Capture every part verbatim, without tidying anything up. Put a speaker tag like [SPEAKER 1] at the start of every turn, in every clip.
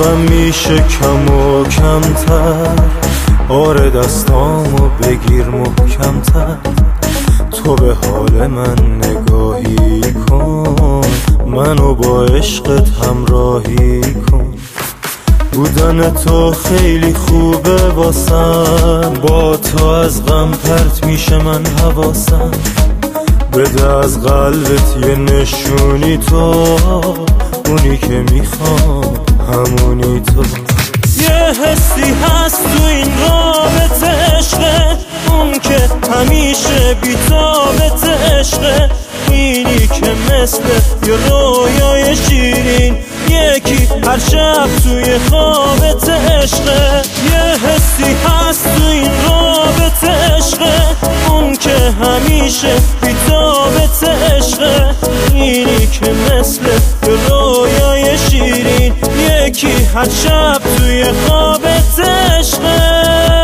[SPEAKER 1] میکنم میشه کم و کمتر، آره دستامو بگیر محکمتر، تو به حال من نگاهی کن، منو با عشقت همراهی کن. بودن تو خیلی خوبه واسم، با تو از غم پرت میشه من حواسم. بده از قلبت یه نشونی، تو اونی که میخوام همونی تو. یه حسی هست تو این رابطه عشقه، اون که همیشه بی‌تابت عشقه، اینی که مثل یه رویای شیرین، یکی هر شب توی خوابت عشقه. یه حسی هست تو این رابطه عشقه، اون که همیشه بی‌تابت عشقه، اینی که مثل یه رویای شیرین، یکی هر شب توی خوابت عشقه.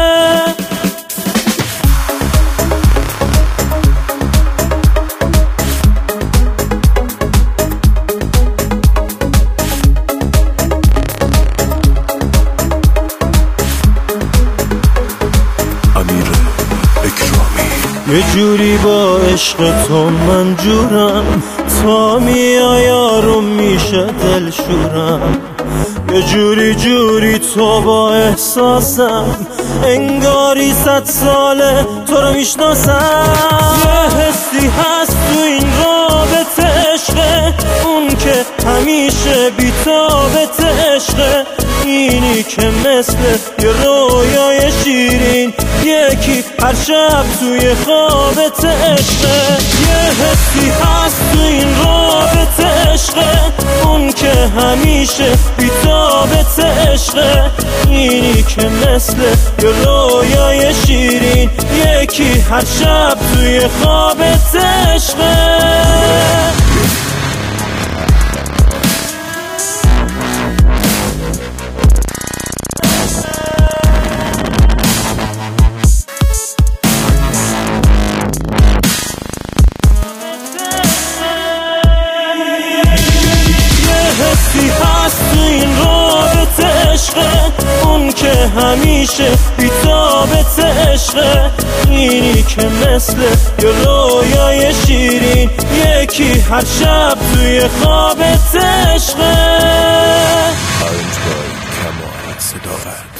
[SPEAKER 1] یه جوری با عشق تو من جورم، تا میای آروم میشه دلشورم. یه جوری جوری تو با احساسم، انگاری صد ساله تو رو میشناسم. یه حسی هست تو این رابطه عشقه، اون که همیشه بی‌تابت عشقه، اینی که مثل یه رویای شیرین، یکی هر شب توی خوابت عشقه. یه حسی هست تو این رابطه عشقه، اون که همیشه بی‌تابت عشقه، اینی که مثل یه رویای شیرین، یکی هر شب توی خوابت عشقه. حسی هست تو این رابطه عشقه، اون که همیشه بی‌تابت عشقه، اینی که مثل یه رویای شیرین، یکی هر شب توی خوابت عشقه.